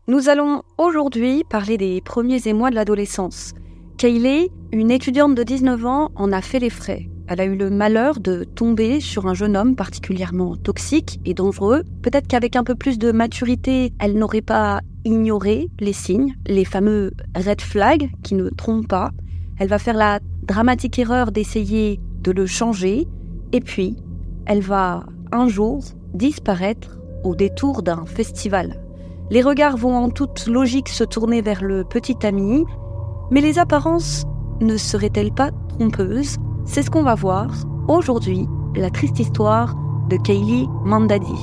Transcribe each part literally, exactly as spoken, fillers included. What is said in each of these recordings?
Nous allons aujourd'hui parler des premiers émois de l'adolescence. Kaylee, une étudiante de dix-neuf ans, en a fait les frais. Elle a eu le malheur de tomber sur un jeune homme particulièrement toxique et dangereux. Peut-être qu'avec un peu plus de maturité, elle n'aurait pas ignoré les signes, les fameux red flags qui ne trompent pas. Elle va faire la dramatique erreur d'essayer de le changer. Et puis, elle va un jour disparaître au détour d'un festival. Les regards vont en toute logique se tourner vers le petit ami, mais les apparences ne seraient-elles pas trompeuses ? C'est ce qu'on va voir aujourd'hui, la triste histoire de Kaylee Mandadi.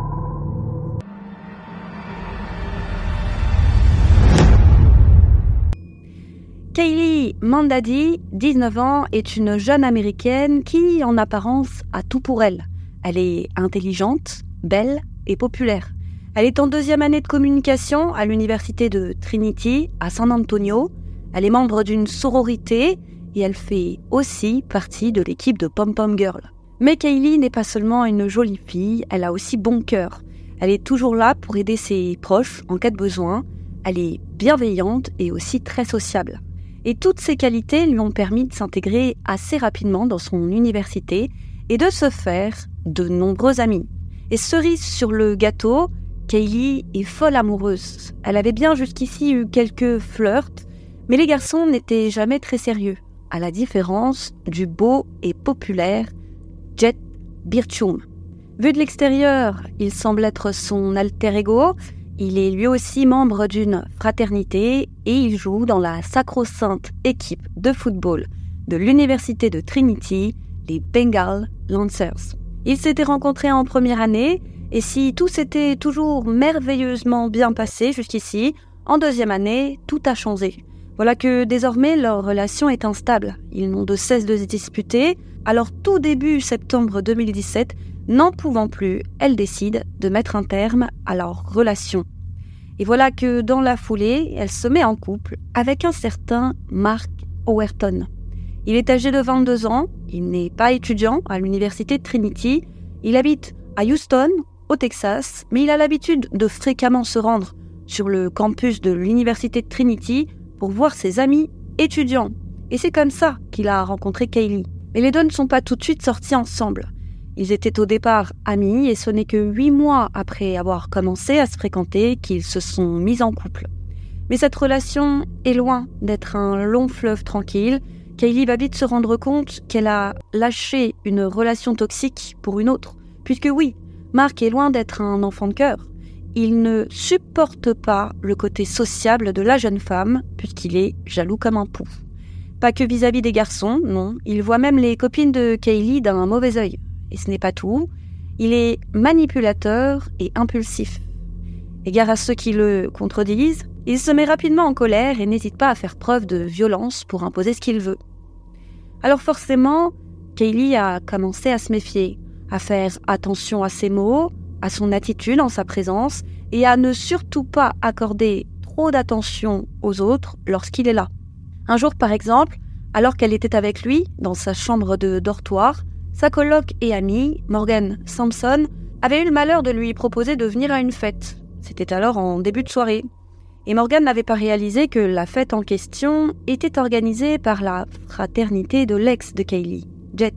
Kaylee Mandadi, dix-neuf ans, est une jeune américaine qui, en apparence, a tout pour elle. Elle est intelligente, belle et populaire. Elle est en deuxième année de communication à l'université de Trinity, à San Antonio. Elle est membre d'une sororité et elle fait aussi partie de l'équipe de Pom Pom Girl. Mais Kaylee n'est pas seulement une jolie fille, elle a aussi bon cœur. Elle est toujours là pour aider ses proches en cas de besoin. Elle est bienveillante et aussi très sociable. Et toutes ces qualités lui ont permis de s'intégrer assez rapidement dans son université et de se faire de nombreux amis. Et cerise sur le gâteau, Kaylee est folle amoureuse. Elle avait bien jusqu'ici eu quelques flirts, mais les garçons n'étaient jamais très sérieux, à la différence du beau et populaire Jet Birchum. Vu de l'extérieur, il semble être son alter ego. Il est lui aussi membre d'une fraternité et il joue dans la sacro-sainte équipe de football de l'université de Trinity, les Bengal Lancers. Ils s'étaient rencontrés en première année et si tout s'était toujours merveilleusement bien passé jusqu'ici, en deuxième année, tout a changé. Voilà que désormais leur relation est instable. Ils n'ont de cesse de se disputer. Alors tout début septembre deux mille dix-sept, n'en pouvant plus, elle décide de mettre un terme à leur relation. Et voilà que dans la foulée, elle se met en couple avec un certain Mark Overton. Il est âgé de vingt-deux ans, il n'est pas étudiant à l'université de Trinity, il habite à Houston, au Texas, mais il a l'habitude de fréquemment se rendre sur le campus de l'université de Trinity pour voir ses amis étudiants. Et c'est comme ça qu'il a rencontré Kaylee. Mais les deux ne sont pas tout de suite sortis ensemble. Ils étaient au départ amis et ce n'est que huit mois après avoir commencé à se fréquenter qu'ils se sont mis en couple. Mais cette relation est loin d'être un long fleuve tranquille. Kaylee va vite se rendre compte qu'elle a lâché une relation toxique pour une autre. Puisque oui, Mark est loin d'être un enfant de cœur. Il ne supporte pas le côté sociable de la jeune femme, puisqu'il est jaloux comme un pou. Pas que vis-à-vis des garçons, non. Il voit même les copines de Kaylee d'un mauvais œil. Et ce n'est pas tout. Il est manipulateur et impulsif. Égard à ceux qui le contredisent, il se met rapidement en colère et n'hésite pas à faire preuve de violence pour imposer ce qu'il veut. Alors forcément, Kaylee a commencé à se méfier, à faire attention à ses mots, à son attitude en sa présence et à ne surtout pas accorder trop d'attention aux autres lorsqu'il est là. Un jour, par exemple, alors qu'elle était avec lui dans sa chambre de dortoir, sa coloc et amie, Morgan Sampson, avait eu le malheur de lui proposer de venir à une fête. C'était alors en début de soirée. Et Morgan n'avait pas réalisé que la fête en question était organisée par la fraternité de l'ex de Kaylee, Jet.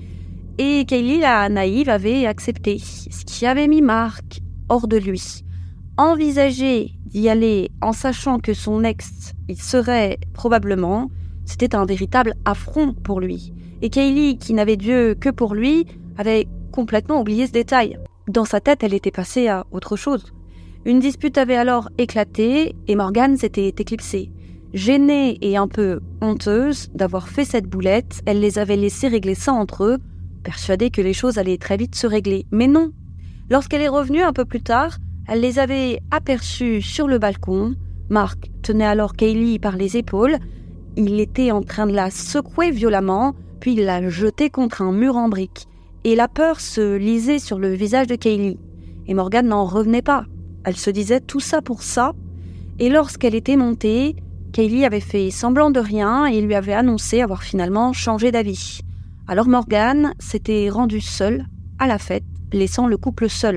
Et Kaylee, la naïve, avait accepté, ce qui avait mis Mark hors de lui. Envisager d'y aller en sachant que son ex y serait probablement, c'était un véritable affront pour lui. Et Kaylee, qui n'avait Dieu que pour lui, avait complètement oublié ce détail. Dans sa tête, elle était passée à autre chose. Une dispute avait alors éclaté et Morgan s'était éclipsée. Gênée et un peu honteuse d'avoir fait cette boulette, elle les avait laissés régler ça entre eux, persuadée que les choses allaient très vite se régler. Mais non. Lorsqu'elle est revenue un peu plus tard, elle les avait aperçus sur le balcon. Mark tenait alors Kaylee par les épaules. Il était en train de la secouer violemment, puis il l'a jetée contre un mur en briques. Et la peur se lisait sur le visage de Kaylee. Et Morgan n'en revenait pas. Elle se disait tout ça pour ça. Et lorsqu'elle était montée, Kaylee avait fait semblant de rien et lui avait annoncé avoir finalement changé d'avis. Alors Morgan s'était rendue seule à la fête, laissant le couple seul.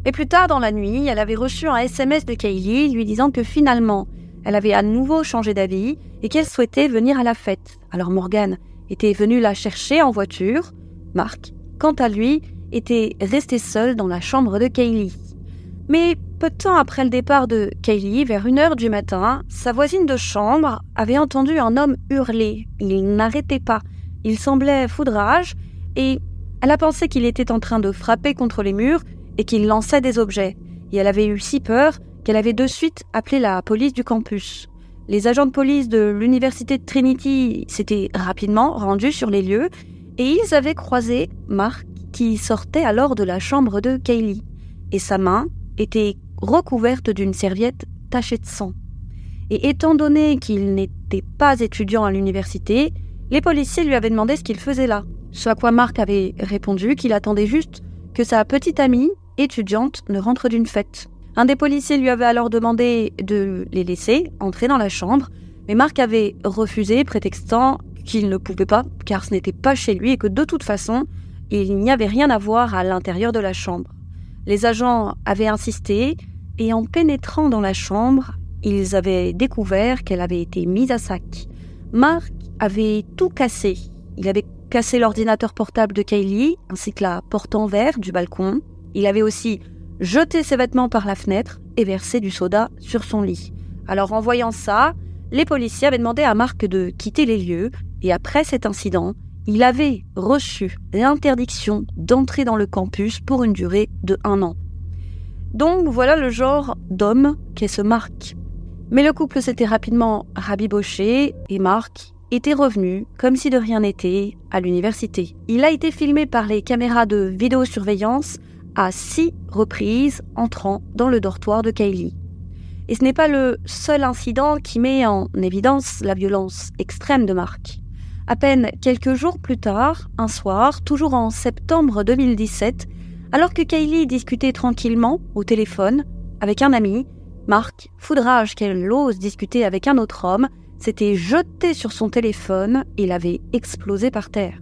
Et plus tard dans la nuit, elle avait reçu un S M S de Kaylee lui disant que finalement, elle avait à nouveau changé d'avis et qu'elle souhaitait venir à la fête. Alors Morgan était venu la chercher en voiture. Mark, quant à lui, était resté seul dans la chambre de Kaylee. Mais peu de temps après le départ de Kaylee, vers une heure du matin, sa voisine de chambre avait entendu un homme hurler. Il n'arrêtait pas. Il semblait fou de rage et elle a pensé qu'il était en train de frapper contre les murs et qu'il lançait des objets. Et elle avait eu si peur qu'elle avait de suite appelé la police du campus. Les agents de police de l'université de Trinity s'étaient rapidement rendus sur les lieux et ils avaient croisé Mark qui sortait alors de la chambre de Kaylee. Et sa main était recouverte d'une serviette tachée de sang. Et étant donné qu'il n'était pas étudiant à l'université, les policiers lui avaient demandé ce qu'il faisait là. Ce à quoi Mark avait répondu qu'il attendait juste que sa petite amie, étudiante, ne rentre d'une fête. Un des policiers lui avait alors demandé de les laisser entrer dans la chambre, mais Mark avait refusé, prétextant qu'il ne pouvait pas, car ce n'était pas chez lui et que de toute façon, il n'y avait rien à voir à l'intérieur de la chambre. Les agents avaient insisté, et en pénétrant dans la chambre, ils avaient découvert qu'elle avait été mise à sac. Mark avait tout cassé. Il avait cassé l'ordinateur portable de Kaylee, ainsi que la porte en verre du balcon. Il avait aussi jeté ses vêtements par la fenêtre et versé du soda sur son lit. Alors en voyant ça, les policiers avaient demandé à Mark de quitter les lieux, et après cet incident, il avait reçu l'interdiction d'entrer dans le campus pour une durée de un an. Donc voilà le genre d'homme qu'est ce Mark. Mais le couple s'était rapidement rabiboché et Mark était revenu, comme si de rien n'était, à l'université. Il a été filmé par les caméras de vidéosurveillance à six reprises entrant dans le dortoir de Kaylee. Et ce n'est pas le seul incident qui met en évidence la violence extrême de Mark. À peine quelques jours plus tard, un soir, toujours en septembre deux mille dix-sept, alors que Kaylee discutait tranquillement au téléphone avec un ami, Mark, fou de rage qu'elle ose discuter avec un autre homme, s'était jeté sur son téléphone et l'avait explosé par terre.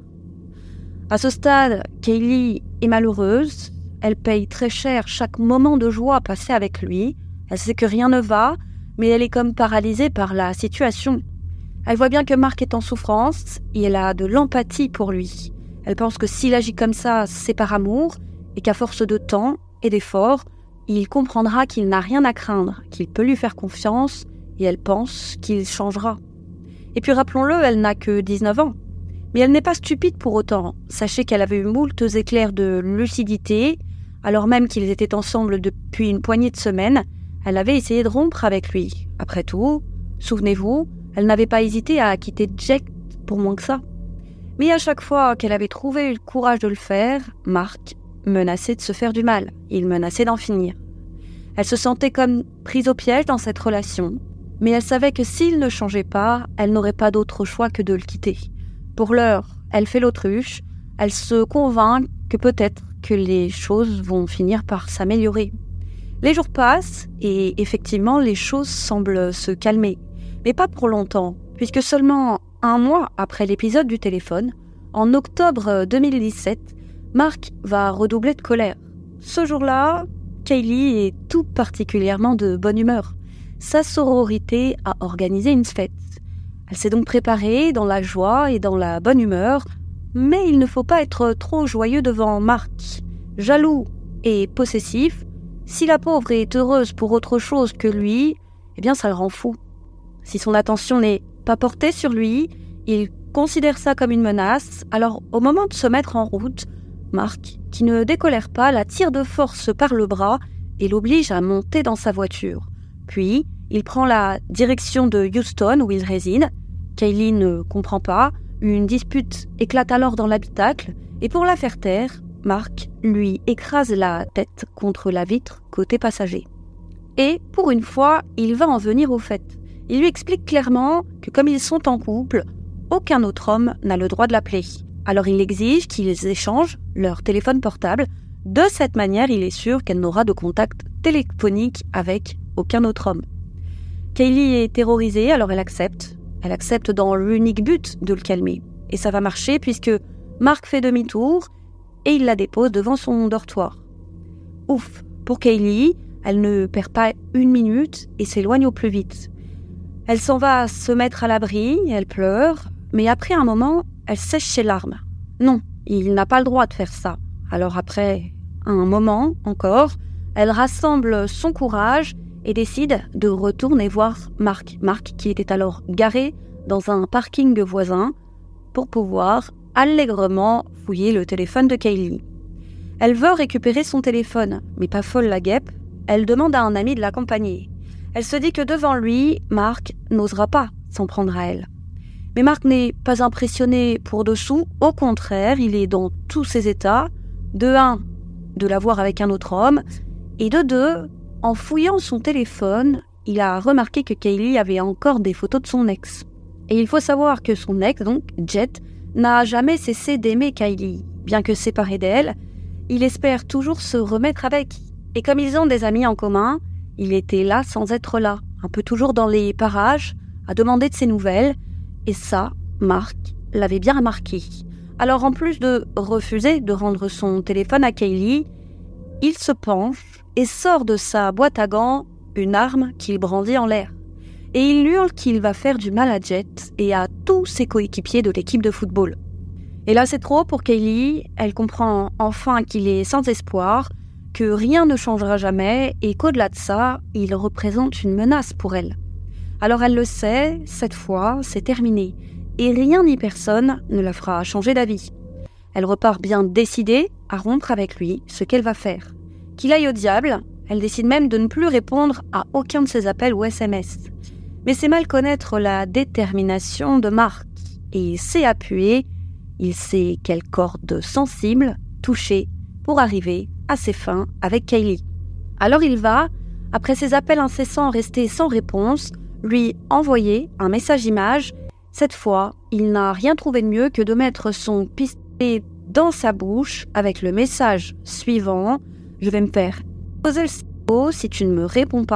À ce stade, Kaylee est malheureuse, elle paye très cher chaque moment de joie passé avec lui, elle sait que rien ne va, mais elle est comme paralysée par la situation. Elle voit bien que Mark est en souffrance et elle a de l'empathie pour lui. Elle pense que s'il agit comme ça, c'est par amour et qu'à force de temps et d'efforts, il comprendra qu'il n'a rien à craindre, qu'il peut lui faire confiance et elle pense qu'il changera. Et puis rappelons-le, elle n'a que dix-neuf ans. Mais elle n'est pas stupide pour autant. Sachez qu'elle avait eu moult éclairs de lucidité, alors même qu'ils étaient ensemble depuis une poignée de semaines, elle avait essayé de rompre avec lui. Après tout, souvenez-vous, elle n'avait pas hésité à quitter Jack pour moins que ça. Mais à chaque fois qu'elle avait trouvé le courage de le faire, Mark menaçait de se faire du mal. Il menaçait d'en finir. Elle se sentait comme prise au piège dans cette relation, mais elle savait que s'il ne changeait pas, elle n'aurait pas d'autre choix que de le quitter. Pour l'heure, elle fait l'autruche, elle se convainc que peut-être que les choses vont finir par s'améliorer. Les jours passent et effectivement les choses semblent se calmer, mais pas pour longtemps, puisque seulement un mois après l'épisode du téléphone, en octobre deux mille dix-sept, Mark va redoubler de colère. Ce jour-là, Kaylee est tout particulièrement de bonne humeur. Sa sororité a organisé une fête. Elle s'est donc préparée dans la joie et dans la bonne humeur, mais il ne faut pas être trop joyeux devant Mark. Jaloux et possessif, si la pauvre est heureuse pour autre chose que lui, eh bien ça le rend fou. Si son attention n'est pas portée sur lui, il considère ça comme une menace, alors au moment de se mettre en route, Mark, qui ne décolère pas, la tire de force par le bras et l'oblige à monter dans sa voiture. Puis, il prend la direction de Houston où il réside. Kaylee ne comprend pas, une dispute éclate alors dans l'habitacle et pour la faire taire, Mark lui écrase la tête contre la vitre côté passager. Et pour une fois, il va en venir au fait. Il lui explique clairement que comme ils sont en couple, aucun autre homme n'a le droit de l'appeler. Alors il exige qu'ils échangent leur téléphone portable. De cette manière, il est sûr qu'elle n'aura de contact téléphonique avec aucun autre homme. Kaylee est terrorisée, alors elle accepte. Elle accepte dans l'unique but de le calmer. Et ça va marcher puisque Mark fait demi-tour et il la dépose devant son dortoir. Ouf, Pour Kaylee, elle ne perd pas une minute et s'éloigne au plus vite. Elle s'en va se mettre à l'abri, elle pleure, mais après un moment, elle sèche ses larmes. Non, il n'a pas le droit de faire ça. Alors après un moment encore, elle rassemble son courage et décide de retourner voir Mark. Mark qui était alors garé dans un parking voisin pour pouvoir allègrement fouiller le téléphone de Kaylee. Elle veut récupérer son téléphone, mais pas folle la guêpe, elle demande à un ami de l'accompagner. Elle se dit que devant lui, Mark n'osera pas s'en prendre à elle. Mais Mark n'est pas impressionné pour dessous, au contraire, il est dans tous ses états, de un, de la voir avec un autre homme, et de deux, en fouillant son téléphone, il a remarqué que Kaylee avait encore des photos de son ex. Et il faut savoir que son ex, donc Jet, n'a jamais cessé d'aimer Kaylee. Bien que séparé d'elle, il espère toujours se remettre avec. Et comme ils ont des amis en commun, il était là sans être là, un peu toujours dans les parages, à demander de ses nouvelles. Et ça, Mark l'avait bien remarqué. Alors en plus de refuser de rendre son téléphone à Kaylee, il se penche et sort de sa boîte à gants une arme qu'il brandit en l'air. Et il hurle qu'il va faire du mal à Jet et à tous ses coéquipiers de l'équipe de football. Et là c'est trop pour Kaylee, elle comprend enfin qu'il est sans espoir, que rien ne changera jamais et qu'au-delà de ça, il représente une menace pour elle. Alors elle le sait, cette fois c'est terminé et rien ni personne ne la fera changer d'avis. Elle repart bien décidée à rompre avec lui, ce qu'elle va faire. Qu'il aille au diable, elle décide même de ne plus répondre à aucun de ses appels ou S M S. Mais c'est mal connaître la détermination de Mark. Et il sait appuyer, il sait quelle corde sensible toucher pour arriver à ses fins avec Kaylee. Alors il va, après ses appels incessants restés sans réponse, lui envoyer un message image. Cette fois, il n'a rien trouvé de mieux que de mettre son pistolet dans sa bouche avec le message suivant « Je vais me faire poser le cerveau si tu ne me réponds pas ».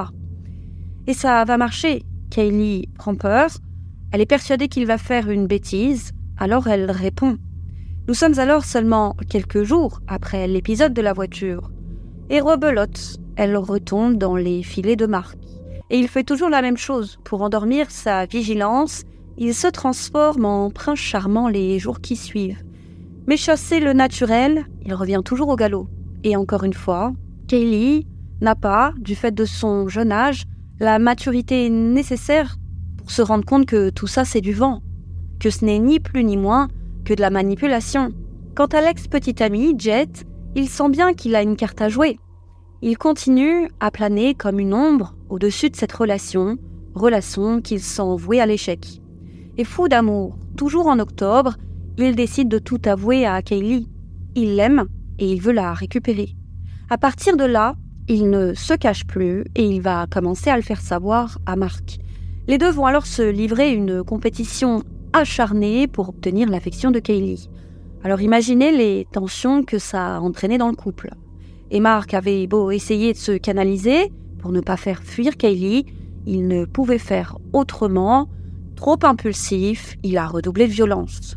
Et ça va marcher. Kaylee prend peur, elle est persuadée qu'il va faire une bêtise, alors elle répond. Nous sommes alors seulement quelques jours après l'épisode de la voiture. Et rebelote, elle retombe dans les filets de Mark. Et il fait toujours la même chose. Pour endormir sa vigilance, il se transforme en prince charmant les jours qui suivent. Mais chassé le naturel, il revient toujours au galop. Et encore une fois, Kaylee n'a pas, du fait de son jeune âge, la maturité nécessaire pour se rendre compte que tout ça c'est du vent, que ce n'est ni plus ni moins que de la manipulation. Quant à l'ex-petit ami, Jet, il sent bien qu'il a une carte à jouer. Il continue à planer comme une ombre au-dessus de cette relation, relation qu'il sent vouée à l'échec. Et fou d'amour, toujours en octobre, il décide de tout avouer à Kaylee. Il l'aime et il veut la récupérer. À partir de là, il ne se cache plus et il va commencer à le faire savoir à Mark. Les deux vont alors se livrer une compétition acharnée pour obtenir l'affection de Kaylee. Alors imaginez les tensions que ça a entraîné dans le couple. Et Mark avait beau essayer de se canaliser pour ne pas faire fuir Kaylee, il ne pouvait faire autrement. Trop impulsif, il a redoublé de violence.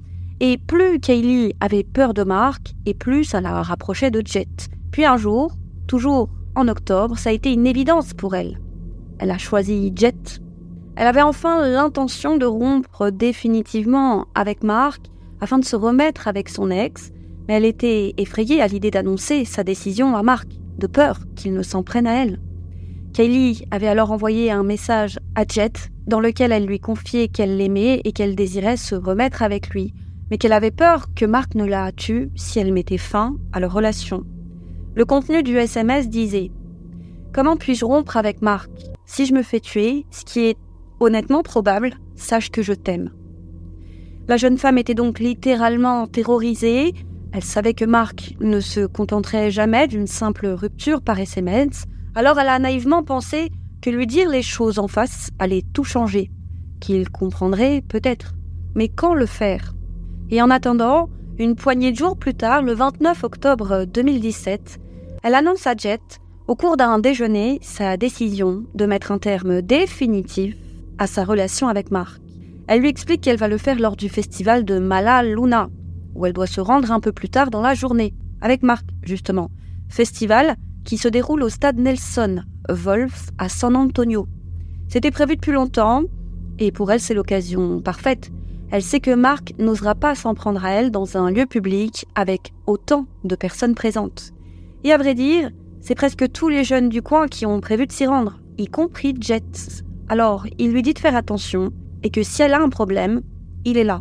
Et plus Kaylee avait peur de Mark, et plus ça la rapprochait de Jet. Puis un jour, toujours en octobre, ça a été une évidence pour elle. Elle a choisi Jet. Elle avait enfin l'intention de rompre définitivement avec Mark afin de se remettre avec son ex, mais elle était effrayée à l'idée d'annoncer sa décision à Mark, de peur qu'il ne s'en prenne à elle. Kaylee avait alors envoyé un message à Jet dans lequel elle lui confiait qu'elle l'aimait et qu'elle désirait se remettre avec lui, mais qu'elle avait peur que Mark ne la tue si elle mettait fin à leur relation. Le contenu du S M S disait « Comment puis-je rompre avec Mark ? Si je me fais tuer, ce qui est honnêtement probable, sache que je t'aime. » La jeune femme était donc littéralement terrorisée. Elle savait que Mark ne se contenterait jamais d'une simple rupture par S M S, alors elle a naïvement pensé que lui dire les choses en face allait tout changer, qu'il comprendrait peut-être. Mais quand le faire ? Et en attendant, une poignée de jours plus tard, le vingt-neuf octobre deux mille dix-sept, elle annonce à Jet, au cours d'un déjeuner, sa décision de mettre un terme définitif à sa relation avec Mark. Elle lui explique qu'elle va le faire lors du festival de Mala Luna, où elle doit se rendre un peu plus tard dans la journée, avec Mark, justement. Festival qui se déroule au stade Nelson Wolff à San Antonio. C'était prévu depuis longtemps, et pour elle, c'est l'occasion parfaite. Elle sait que Mark n'osera pas s'en prendre à elle dans un lieu public avec autant de personnes présentes. Et à vrai dire, c'est presque tous les jeunes du coin qui ont prévu de s'y rendre, y compris Jet. Alors, il lui dit de faire attention et que si elle a un problème, il est là.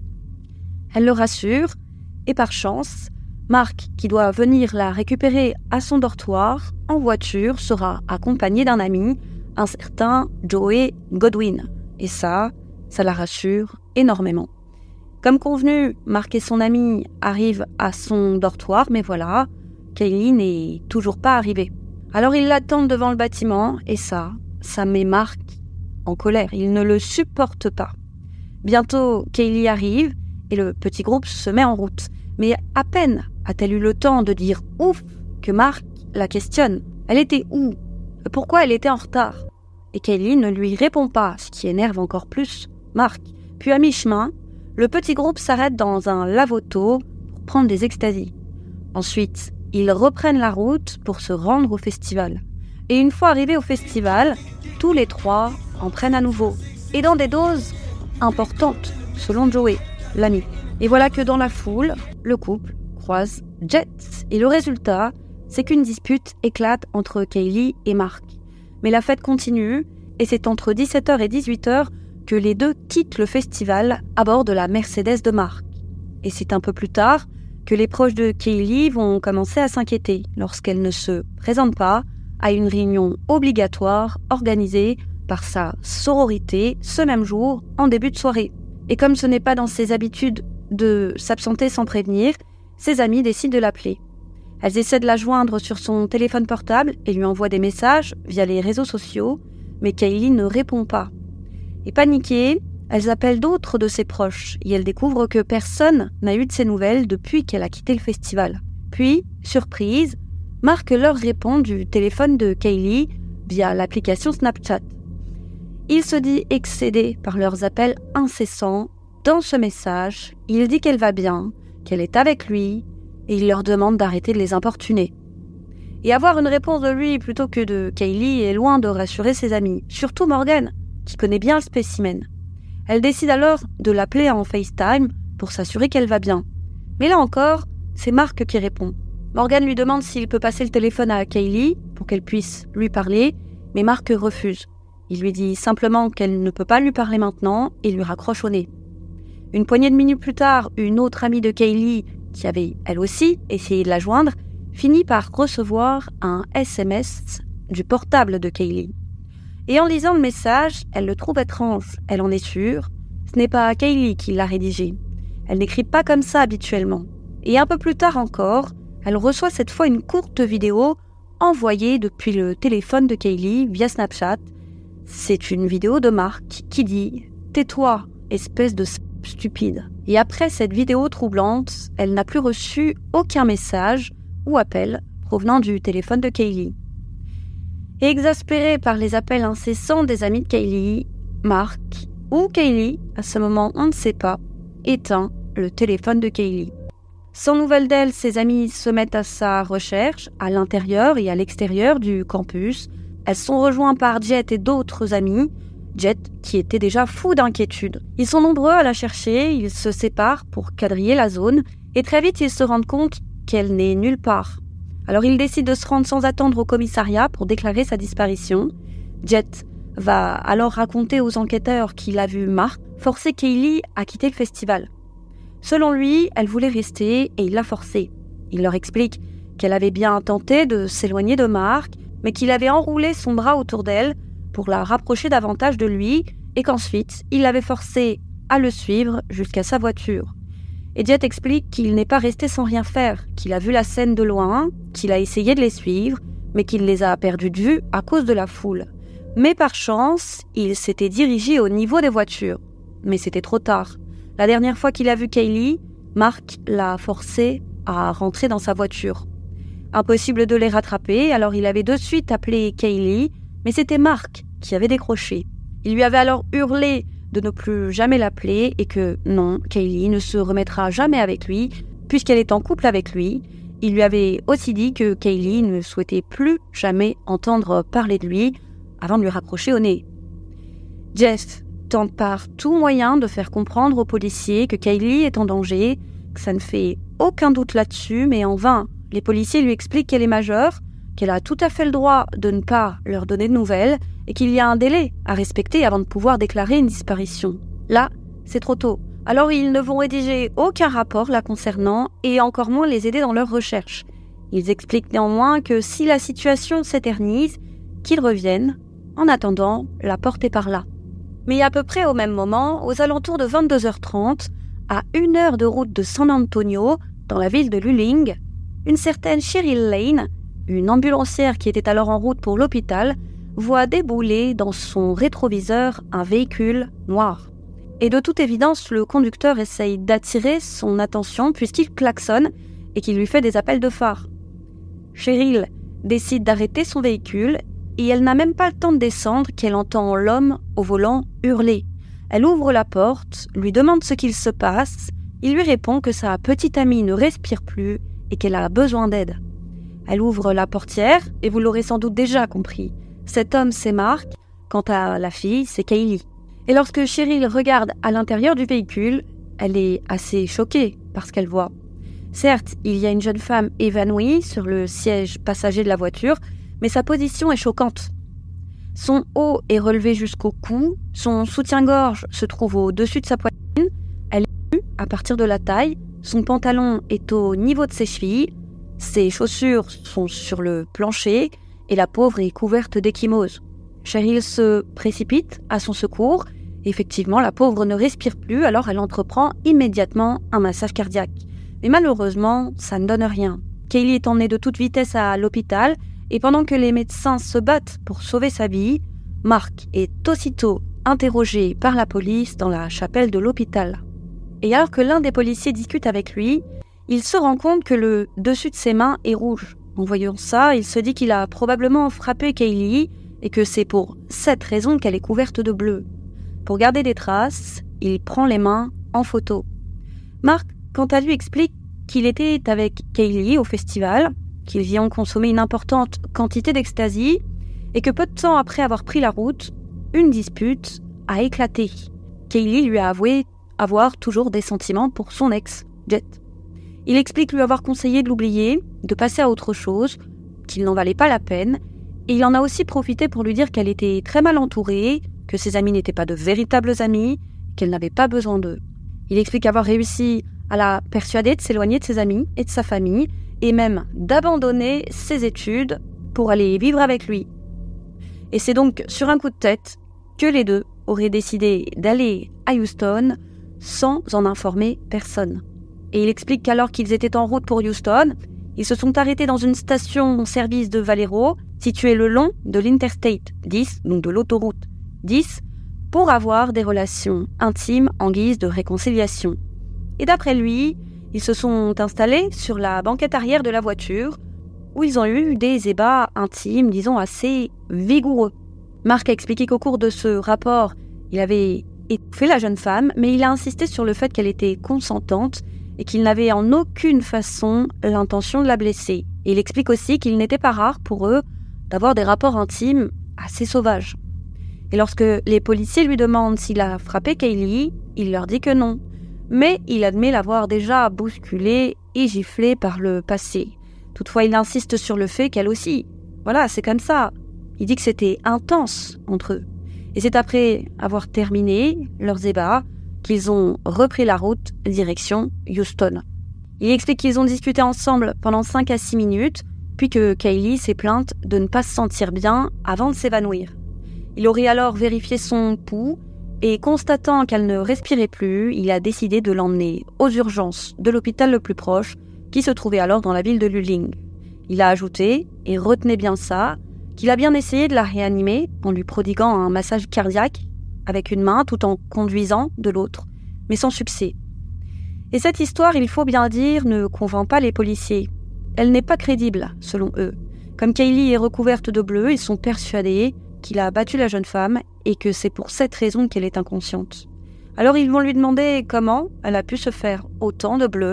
Elle le rassure, et par chance, Mark, qui doit venir la récupérer à son dortoir, en voiture, sera accompagné d'un ami, un certain Joey Godwin. Et ça, ça la rassure énormément. Comme convenu, Mark et son ami arrivent à son dortoir, mais voilà, Kaylee n'est toujours pas arrivée. Alors ils l'attendent devant le bâtiment, et ça, ça met Mark en colère. Il ne le supporte pas. Bientôt, Kaylee arrive, et le petit groupe se met en route. Mais à peine a-t-elle eu le temps de dire « ouf » que Mark la questionne. Elle était où ? Pourquoi elle était en retard ? Et Kaylee ne lui répond pas, ce qui énerve encore plus Mark. Puis à mi-chemin, le petit groupe s'arrête dans un lave-auto pour prendre des extasies. Ensuite, ils reprennent la route pour se rendre au festival. Et une fois arrivés au festival, tous les trois en prennent à nouveau. Et dans des doses importantes, selon Joey, l'ami. Et voilà que dans la foule, le couple croise Jet. Et le résultat, c'est qu'une dispute éclate entre Kaylee et Mark. Mais la fête continue, et c'est entre dix-sept heures et dix-huit heures que les deux quittent le festival à bord de la Mercedes de Mark. Et c'est un peu plus tard que les proches de Kaylee vont commencer à s'inquiéter lorsqu'elle ne se présente pas à une réunion obligatoire organisée par sa sororité ce même jour en début de soirée. Et comme ce n'est pas dans ses habitudes de s'absenter sans prévenir, ses amis décident de l'appeler. Elles essaient de la joindre sur son téléphone portable et lui envoient des messages via les réseaux sociaux, mais Kaylee ne répond pas. Et paniquées, elles appellent d'autres de ses proches et elles découvrent que personne n'a eu de ses nouvelles depuis qu'elle a quitté le festival. Puis, surprise, Mark leur répond du téléphone de Kaylee via l'application Snapchat. Il se dit excédé par leurs appels incessants. Dans ce message, il dit qu'elle va bien, qu'elle est avec lui, et il leur demande d'arrêter de les importuner. Et avoir une réponse de lui plutôt que de Kaylee est loin de rassurer ses amis, surtout Morgan, qui connaît bien le spécimen. Elle décide alors de l'appeler en FaceTime pour s'assurer qu'elle va bien. Mais là encore, c'est Mark qui répond. Morgan lui demande s'il peut passer le téléphone à Kaylee pour qu'elle puisse lui parler, mais Mark refuse. Il lui dit simplement qu'elle ne peut pas lui parler maintenant et lui raccroche au nez. Une poignée de minutes plus tard, une autre amie de Kaylee, qui avait elle aussi essayé de la joindre, finit par recevoir un S M S du portable de Kaylee. Et en lisant le message, elle le trouve étrange, elle en est sûre. Ce n'est pas Kaylee qui l'a rédigé. Elle n'écrit pas comme ça habituellement. Et un peu plus tard encore, elle reçoit cette fois une courte vidéo envoyée depuis le téléphone de Kaylee via Snapchat. C'est une vidéo de Mark qui dit « Tais-toi, espèce de stupide ». Et après cette vidéo troublante, elle n'a plus reçu aucun message ou appel provenant du téléphone de Kaylee. Et exaspéré par les appels incessants des amis de Kaylee, Mark, ou Kaylee, à ce moment on ne sait pas, éteint le téléphone de Kaylee. Sans nouvelles d'elle, ses amis se mettent à sa recherche, à l'intérieur et à l'extérieur du campus. Elles sont rejointes par Jet et d'autres amis, Jet qui était déjà fou d'inquiétude. Ils sont nombreux à la chercher, ils se séparent pour quadriller la zone, et très vite ils se rendent compte qu'elle n'est nulle part. Alors il décide de se rendre sans attendre au commissariat pour déclarer sa disparition. Jet va alors raconter aux enquêteurs qu'il a vu Mark forcer Kaylee à quitter le festival. Selon lui, elle voulait rester et il l'a forcée. Il leur explique qu'elle avait bien tenté de s'éloigner de Mark, mais qu'il avait enroulé son bras autour d'elle pour la rapprocher davantage de lui et qu'ensuite, il l'avait forcée à le suivre jusqu'à sa voiture. Et Jet explique qu'il n'est pas resté sans rien faire, qu'il a vu la scène de loin, qu'il a essayé de les suivre, mais qu'il les a perdus de vue à cause de la foule. Mais par chance, il s'était dirigé au niveau des voitures. Mais c'était trop tard. La dernière fois qu'il a vu Kaylee, Mark l'a forcé à rentrer dans sa voiture. Impossible de les rattraper, alors il avait de suite appelé Kaylee, mais c'était Mark qui avait décroché. Il lui avait alors hurlé de ne plus jamais l'appeler et que non, Kaylee ne se remettra jamais avec lui puisqu'elle est en couple avec lui Il lui avait aussi dit que Kaylee ne souhaitait plus jamais entendre parler de lui avant de lui raccrocher au nez. Jeff tente par tout moyen de faire comprendre aux policiers que Kaylee est en danger, que ça ne fait aucun doute là-dessus, mais en vain. Les policiers lui expliquent qu'elle est majeure, qu'elle a tout à fait le droit de ne pas leur donner de nouvelles et qu'il y a un délai à respecter avant de pouvoir déclarer une disparition. Là, c'est trop tôt. Alors ils ne vont rédiger aucun rapport la concernant et encore moins les aider dans leurs recherches. Ils expliquent néanmoins que si la situation s'éternise, qu'ils reviennent. En attendant, la porte est par là. Mais à peu près au même moment, aux alentours de vingt-deux heures trente, à une heure de route de San Antonio, dans la ville de Luling, une certaine Cheryl Lane, une ambulancière qui était alors en route pour l'hôpital, voit débouler dans son rétroviseur un véhicule noir. Et de toute évidence, le conducteur essaye d'attirer son attention puisqu'il klaxonne et qu'il lui fait des appels de phare. Cheryl décide d'arrêter son véhicule et elle n'a même pas le temps de descendre qu'elle entend l'homme au volant hurler. Elle ouvre la porte, lui demande ce qu'il se passe, il lui répond que sa petite amie ne respire plus et qu'elle a besoin d'aide. Elle ouvre la portière et vous l'aurez sans doute déjà compris. Cet homme, c'est Mark, quant à la fille, c'est Kaylee. Et lorsque Cheryl regarde à l'intérieur du véhicule, elle est assez choquée par ce qu'elle voit. Certes, il y a une jeune femme évanouie sur le siège passager de la voiture, mais sa position est choquante. Son haut est relevé jusqu'au cou, son soutien-gorge se trouve au-dessus de sa poitrine, elle est nue à partir de la taille, son pantalon est au niveau de ses chevilles, ses chaussures sont sur le plancher et la pauvre est couverte d'ecchymose. Cheryl se précipite à son secours. Effectivement, la pauvre ne respire plus, alors elle entreprend immédiatement un massage cardiaque. Mais malheureusement, ça ne donne rien. Kaylee est emmenée de toute vitesse à l'hôpital et pendant que les médecins se battent pour sauver sa vie, Mark est aussitôt interrogé par la police dans la chapelle de l'hôpital. Et alors que l'un des policiers discute avec lui, il se rend compte que le dessus de ses mains est rouge. En voyant ça, il se dit qu'il a probablement frappé Kaylee et que c'est pour cette raison qu'elle est couverte de bleu. Pour garder des traces, il prend les mains en photo. Mark, quant à lui, explique qu'il était avec Kaylee au festival, qu'ils y ont consommé une importante quantité d'ecstasy et que peu de temps après avoir pris la route, une dispute a éclaté. Kaylee lui a avoué avoir toujours des sentiments pour son ex, Jet. Il explique lui avoir conseillé de l'oublier, de passer à autre chose, qu'il n'en valait pas la peine, et il en a aussi profité pour lui dire qu'elle était très mal entourée, que ses amis n'étaient pas de véritables amis, qu'elle n'avait pas besoin d'eux. Il explique avoir réussi à la persuader de s'éloigner de ses amis et de sa famille, et même d'abandonner ses études pour aller vivre avec lui. Et c'est donc sur un coup de tête que les deux auraient décidé d'aller à Houston sans en informer personne. Et il explique qu'alors qu'ils étaient en route pour Houston, ils se sont arrêtés dans une station-service de Valero, située le long de l'Interstate dix, donc de l'autoroute dix, pour avoir des relations intimes en guise de réconciliation. Et d'après lui, ils se sont installés sur la banquette arrière de la voiture, où ils ont eu des ébats intimes, disons assez vigoureux. Mark a expliqué qu'au cours de ce rapport, il avait étouffé la jeune femme, mais il a insisté sur le fait qu'elle était consentante et qu'il n'avait en aucune façon l'intention de la blesser. Et il explique aussi qu'il n'était pas rare pour eux d'avoir des rapports intimes assez sauvages. Et lorsque les policiers lui demandent s'il a frappé Kaylee, il leur dit que non. Mais il admet l'avoir déjà bousculée et giflée par le passé. Toutefois, il insiste sur le fait qu'elle aussi. Voilà, c'est comme ça. Il dit que c'était intense entre eux. Et c'est après avoir terminé leurs ébats qu'ils ont repris la route direction Houston. Il explique qu'ils ont discuté ensemble pendant cinq à six minutes, puis que Kaylee s'est plainte de ne pas se sentir bien avant de s'évanouir. Il aurait alors vérifié son pouls et constatant qu'elle ne respirait plus, il a décidé de l'emmener aux urgences de l'hôpital le plus proche, qui se trouvait alors dans la ville de Luling. Il a ajouté, et retenez bien ça, qu'il a bien essayé de la réanimer en lui prodiguant un massage cardiaque avec une main tout en conduisant de l'autre, mais sans succès. Et cette histoire, il faut bien dire, ne convainc pas les policiers. Elle n'est pas crédible, selon eux. Comme Kaylee est recouverte de bleu, ils sont persuadés qu'il a abattu la jeune femme et que c'est pour cette raison qu'elle est inconsciente. Alors ils vont lui demander comment elle a pu se faire autant de bleu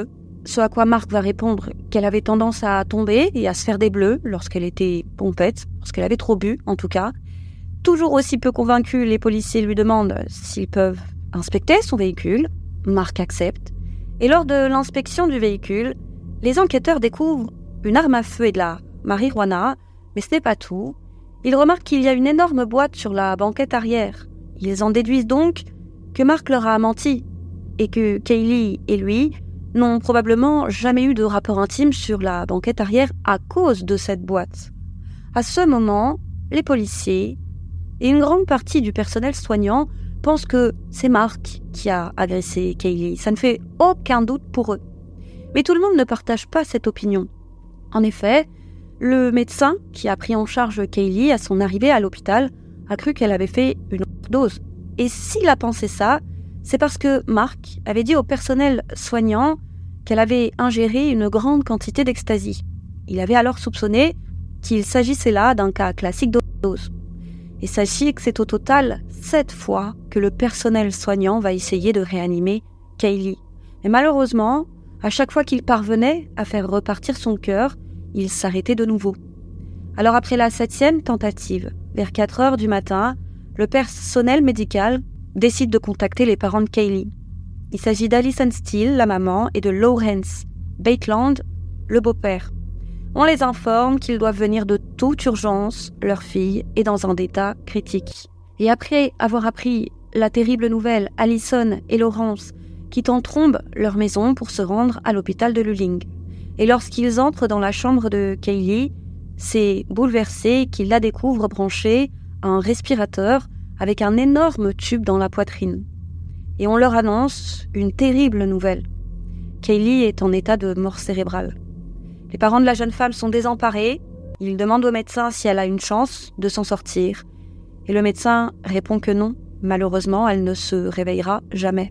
ce à quoi Mark va répondre qu'elle avait tendance à tomber et à se faire des bleus lorsqu'elle était pompette, lorsqu'elle avait trop bu en tout cas. Toujours aussi peu convaincu, les policiers lui demandent s'ils peuvent inspecter son véhicule. Mark accepte. Et lors de l'inspection du véhicule, les enquêteurs découvrent une arme à feu et de la marijuana, mais ce n'est pas tout. Ils remarquent qu'il y a une énorme boîte sur la banquette arrière. Ils en déduisent donc que Mark leur a menti et que Kaylee et lui n'ont probablement jamais eu de rapport intime sur la banquette arrière à cause de cette boîte. À ce moment, les policiers et une grande partie du personnel soignant pensent que c'est Mark qui a agressé Kaylee. Ça ne fait aucun doute pour eux. Mais tout le monde ne partage pas cette opinion. En effet, le médecin qui a pris en charge Kaylee à son arrivée à l'hôpital a cru qu'elle avait fait une overdose. Et s'il a pensé ça, c'est parce que Mark avait dit au personnel soignant qu'elle avait ingéré une grande quantité d'ecstasy. Il avait alors soupçonné qu'il s'agissait là d'un cas classique d'overdose. Et sachez que c'est au total sept fois que le personnel soignant va essayer de réanimer Kaylee. Et malheureusement, à chaque fois qu'il parvenait à faire repartir son cœur, il s'arrêtait de nouveau. Alors après la septième tentative, vers quatre heures du matin, le personnel médical décide de contacter les parents de Kaylee. Il s'agit d'Alison Steele, la maman, et de Lawrence Baitland, le beau-père. On les informe qu'ils doivent venir de toute urgence, leur fille est dans un état critique. Et après avoir appris la terrible nouvelle, Alison et Lawrence quittent en trombe leur maison pour se rendre à l'hôpital de Luling. Et lorsqu'ils entrent dans la chambre de Kaylee, c'est bouleversé qu'ils la découvrent branchée à un respirateur avec un énorme tube dans la poitrine. Et on leur annonce une terrible nouvelle. Kaylee est en état de mort cérébrale. Les parents de la jeune femme sont désemparés. Ils demandent au médecin si elle a une chance de s'en sortir. Et le médecin répond que non. Malheureusement, elle ne se réveillera jamais.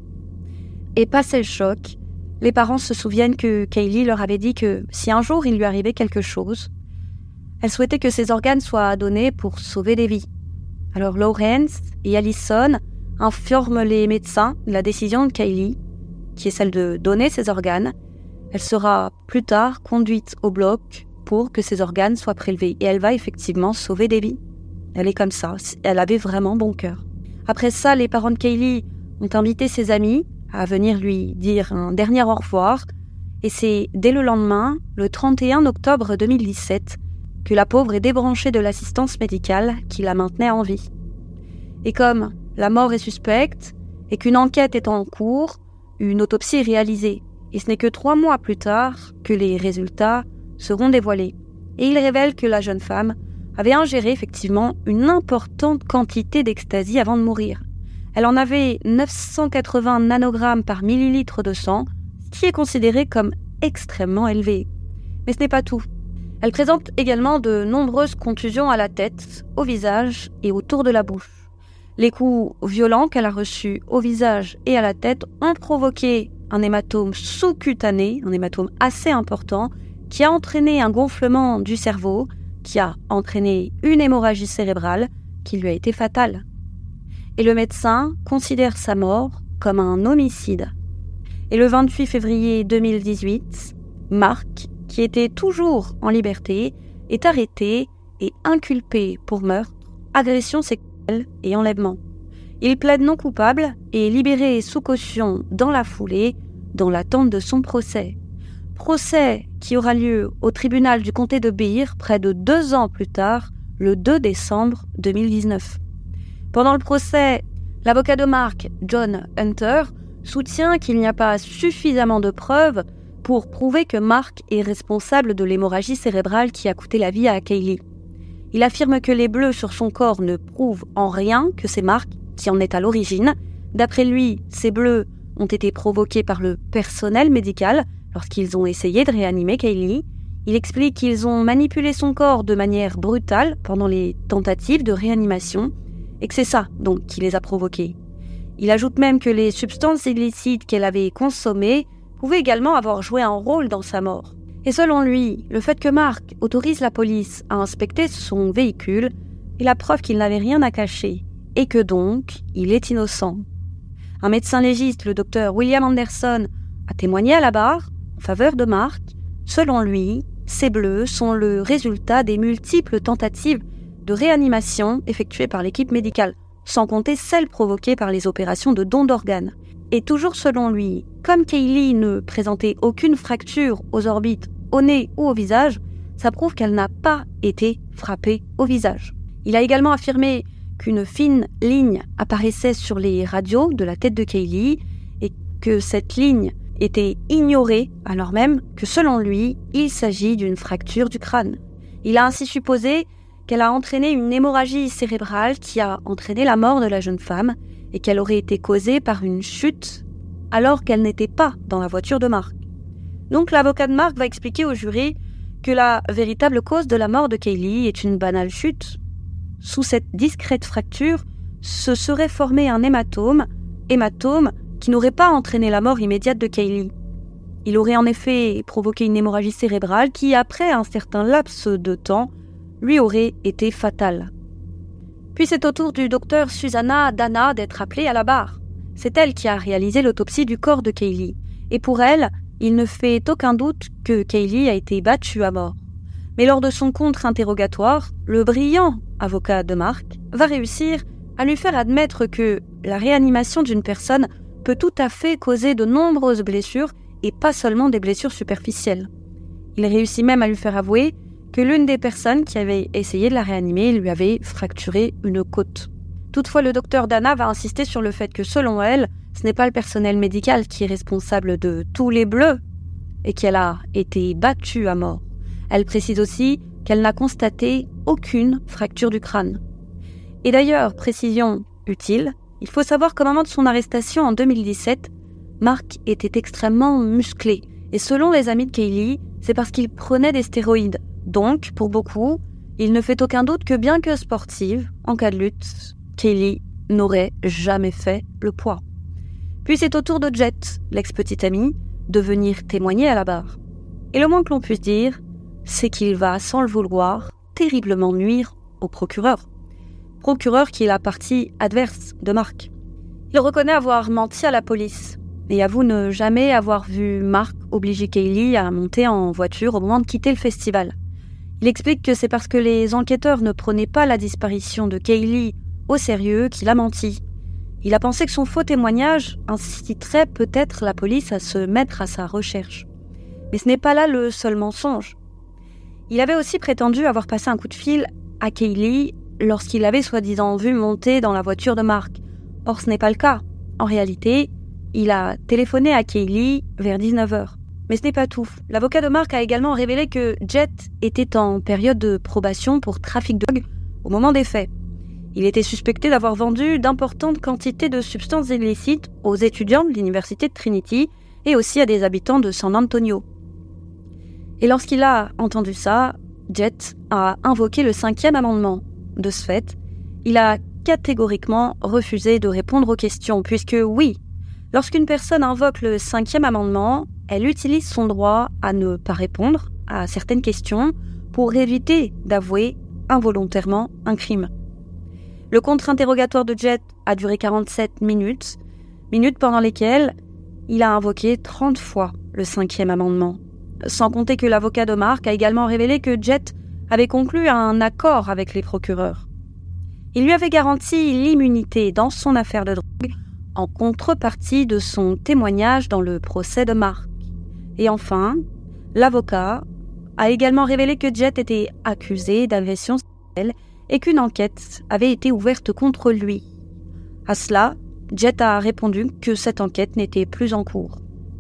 Et passé le choc, les parents se souviennent que Kaylee leur avait dit que si un jour il lui arrivait quelque chose, elle souhaitait que ses organes soient donnés pour sauver des vies. Alors Lawrence et Alison informent les médecins de la décision de Kaylee, qui est celle de donner ses organes. Elle sera plus tard conduite au bloc pour que ses organes soient prélevés. Et elle va effectivement sauver des vies. Elle est comme ça, elle avait vraiment bon cœur. Après ça, les parents de Kaylee ont invité ses amis à venir lui dire un dernier au revoir. Et c'est dès le lendemain, le trente et un octobre deux mille dix-sept, que la pauvre est débranchée de l'assistance médicale qui la maintenait en vie. Et comme la mort est suspecte et qu'une enquête est en cours, une autopsie est réalisée. Et ce n'est que trois mois plus tard que les résultats seront dévoilés. Et ils révèlent que la jeune femme avait ingéré effectivement une importante quantité d'ecstasy avant de mourir. Elle en avait neuf cent quatre-vingts nanogrammes par millilitre de sang, ce qui est considéré comme extrêmement élevé. Mais ce n'est pas tout. Elle présente également de nombreuses contusions à la tête, au visage et autour de la bouche. Les coups violents qu'elle a reçus au visage et à la tête ont provoqué un hématome sous-cutané, un hématome assez important, qui a entraîné un gonflement du cerveau, qui a entraîné une hémorragie cérébrale qui lui a été fatale. Et le médecin considère sa mort comme un homicide. Et le vingt-huit février deux mille dix-huit, Mark, qui était toujours en liberté, est arrêté et inculpé pour meurtre, agression sexuelle et enlèvement. Il plaide non coupable et est libéré sous caution dans la foulée, dans l'attente de son procès. Procès qui aura lieu au tribunal du comté de Beer près de deux ans plus tard, le deux décembre deux mille dix-neuf. Pendant le procès, l'avocat de Mark, John Hunter, soutient qu'il n'y a pas suffisamment de preuves pour prouver que Mark est responsable de l'hémorragie cérébrale qui a coûté la vie à Kaylee. Il affirme que les bleus sur son corps ne prouvent en rien que c'est Mark qui en est à l'origine. D'après lui, ces bleus ont été provoqués par le personnel médical lorsqu'ils ont essayé de réanimer Kaylee. Il explique qu'ils ont manipulé son corps de manière brutale pendant les tentatives de réanimation et que c'est ça donc qui les a provoqués. Il ajoute même que les substances illicites qu'elle avait consommées pouvaient également avoir joué un rôle dans sa mort. Et selon lui, le fait que Mark autorise la police à inspecter son véhicule est la preuve qu'il n'avait rien à cacher et que donc il est innocent. Un médecin légiste, le docteur William Anderson, a témoigné à la barre en faveur de Mark. Selon lui, ces bleus sont le résultat des multiples tentatives de réanimation effectuées par l'équipe médicale, sans compter celles provoquées par les opérations de don d'organes. Et toujours selon lui, comme Kaylee ne présentait aucune fracture aux orbites, au nez ou au visage, ça prouve qu'elle n'a pas été frappée au visage. Il a également affirmé qu'une fine ligne apparaissait sur les radios de la tête de Kaylee et que cette ligne était ignorée alors même que selon lui, il s'agit d'une fracture du crâne. Il a ainsi supposé qu'elle a entraîné une hémorragie cérébrale qui a entraîné la mort de la jeune femme et qu'elle aurait été causée par une chute alors qu'elle n'était pas dans la voiture de Mark. Donc l'avocat de Mark va expliquer au jury que la véritable cause de la mort de Kaylee est une banale chute. Sous cette discrète fracture, se serait formé un hématome, hématome qui n'aurait pas entraîné la mort immédiate de Kaylee. Il aurait en effet provoqué une hémorragie cérébrale qui, après un certain laps de temps, lui aurait été fatale. Puis c'est au tour du docteur Susanna Dana d'être appelée à la barre. C'est elle qui a réalisé l'autopsie du corps de Kaylee. Et pour elle, il ne fait aucun doute que Kaylee a été battue à mort. Mais lors de son contre-interrogatoire, le brillant avocat de Mark va réussir à lui faire admettre que la réanimation d'une personne peut tout à fait causer de nombreuses blessures et pas seulement des blessures superficielles. Il réussit même à lui faire avouer que l'une des personnes qui avait essayé de la réanimer lui avait fracturé une côte. Toutefois, le docteur Dana va insister sur le fait que selon elle, ce n'est pas le personnel médical qui est responsable de tous les bleus et qu'elle a été battue à mort. Elle précise aussi qu'elle n'a constaté aucune fracture du crâne. Et d'ailleurs, précision utile, il faut savoir qu'au moment de son arrestation en deux mille dix-sept, Mark était extrêmement musclé. Et selon les amis de Kaylee, c'est parce qu'il prenait des stéroïdes. Donc, pour beaucoup, il ne fait aucun doute que bien que sportive, en cas de lutte, Kaylee n'aurait jamais fait le poids. Puis c'est au tour de Jet, l'ex-petite amie, de venir témoigner à la barre. Et le moins que l'on puisse dire, c'est qu'il va, sans le vouloir, terriblement nuire au procureur. Procureur qui est la partie adverse de Mark. Il reconnaît avoir menti à la police et avoue ne jamais avoir vu Mark obliger Kaylee à monter en voiture au moment de quitter le festival. Il explique que c'est parce que les enquêteurs ne prenaient pas la disparition de Kaylee au sérieux qu'il a menti. Il a pensé que son faux témoignage inciterait peut-être la police à se mettre à sa recherche. Mais ce n'est pas là le seul mensonge. Il avait aussi prétendu avoir passé un coup de fil à Kaylee lorsqu'il avait soi-disant vu monter dans la voiture de Mark. Or, ce n'est pas le cas. En réalité, il a téléphoné à Kaylee vers dix-neuf heures. Mais ce n'est pas tout. L'avocat de Mark a également révélé que Jet était en période de probation pour trafic de drogue au moment des faits. Il était suspecté d'avoir vendu d'importantes quantités de substances illicites aux étudiants de l'université de Trinity et aussi à des habitants de San Antonio. Et lorsqu'il a entendu ça, Jet a invoqué le cinquième amendement. De ce fait, il a catégoriquement refusé de répondre aux questions, puisque oui, lorsqu'une personne invoque le cinquième amendement, elle utilise son droit à ne pas répondre à certaines questions pour éviter d'avouer involontairement un crime. Le contre-interrogatoire de Jet a duré quarante-sept minutes, minutes pendant lesquelles il a invoqué trente fois le cinquième amendement. Sans compter que l'avocat de Mark a également révélé que Jet avait conclu un accord avec les procureurs. Il lui avait garanti l'immunité dans son affaire de drogue en contrepartie de son témoignage dans le procès de Mark. Et enfin, l'avocat a également révélé que Jet était accusé d'agression sexuelle et qu'une enquête avait été ouverte contre lui. À cela, Jet a répondu que cette enquête n'était plus en cours.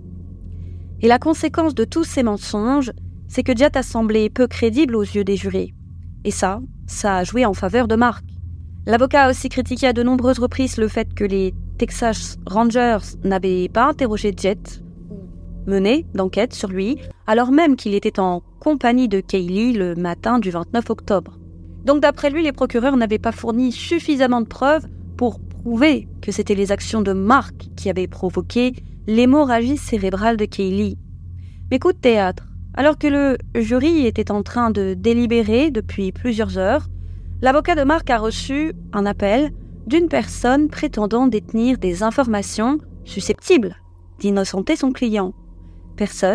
Et la conséquence de tous ces mensonges, c'est que Jet a semblé peu crédible aux yeux des jurés. Et ça, ça a joué en faveur de Mark. L'avocat a aussi critiqué à de nombreuses reprises le fait que les Texas Rangers n'avaient pas interrogé Jet ou mené d'enquête sur lui, alors même qu'il était en compagnie de Kaylee le matin du vingt-neuf octobre. Donc d'après lui, les procureurs n'avaient pas fourni suffisamment de preuves pour prouver que c'était les actions de Mark qui avaient provoqué l'hémorragie cérébrale de Kaylee. Mais coup de théâtre, alors que le jury était en train de délibérer depuis plusieurs heures, l'avocat de Mark a reçu un appel d'une personne prétendant détenir des informations susceptibles d'innocenter son client. Personne